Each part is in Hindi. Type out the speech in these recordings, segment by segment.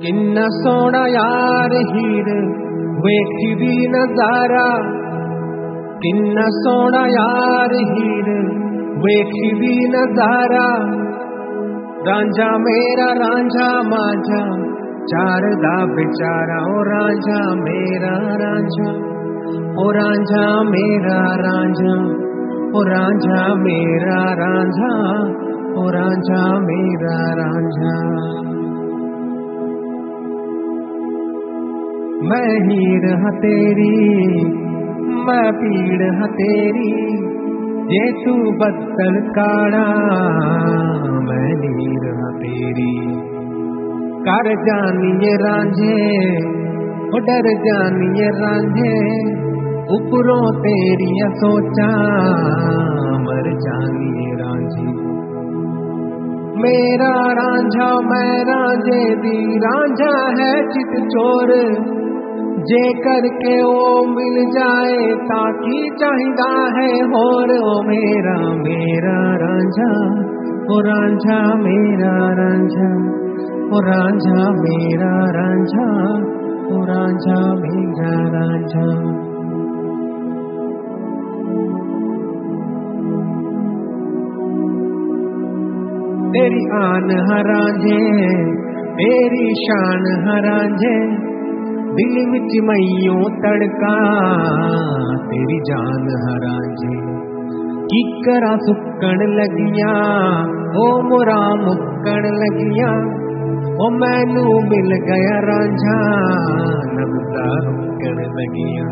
किन्ना सोना यार हीर वेखी भी नजारा, किन्ना सोना यार हीर वेखी भी नजारा। रांझा मेरा रांझा माझा चार दा बेचारा, ओ रांझा मेरा रांझा, ओ रांझा मेरा रांझा, ओ रांझा मेरा रांझा, ओ रांझा मेरा रांझा। मैं हीर हाँ तेरी, मैं पीड़ हाँ तेरी, जे तू बदल काड़ा मैं नीर हाँ तेरी। कर जानिए रांझे ओ डर जानिए रांझे, उपरों तेरिया सोचा मर जानिए रांझे। मेरा रांझा मैं रांझे दी रांझा है चित चोर, जे करके ओ मिल जाए ताकि चाहिदा है होर। ओ मेरा मेरा रांझा, ओ रांझा मेरा रांझा, ओ रांझा मेरा रांझा, ओ रांझा मेरा रांझा। तेरी आन है रांझे, तेरी शान है रांझे, दिल विच मैयों तड़का तेरी जान है रांझे। किकरा सुक्कण लगिया ओ मोरा मुक्कण लगिया, ओ मैनू मिल गया रांझा नबदा रुकण लगिया।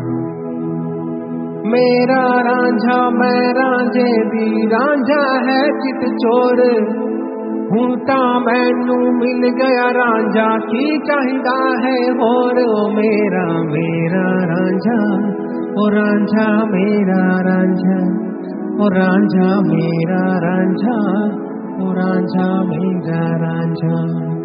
मेरा रांझा मैं रांझे दी रांझा है चित चोर, हूँ ता मैनू मिल गया रांझा की चाहिदा है होर। ओ मेरा मेरा रांझा, ओ रांझा मेरा रांझा, ओ रांझा मेरा रांझा, ओ रांझा मेरा रांझा।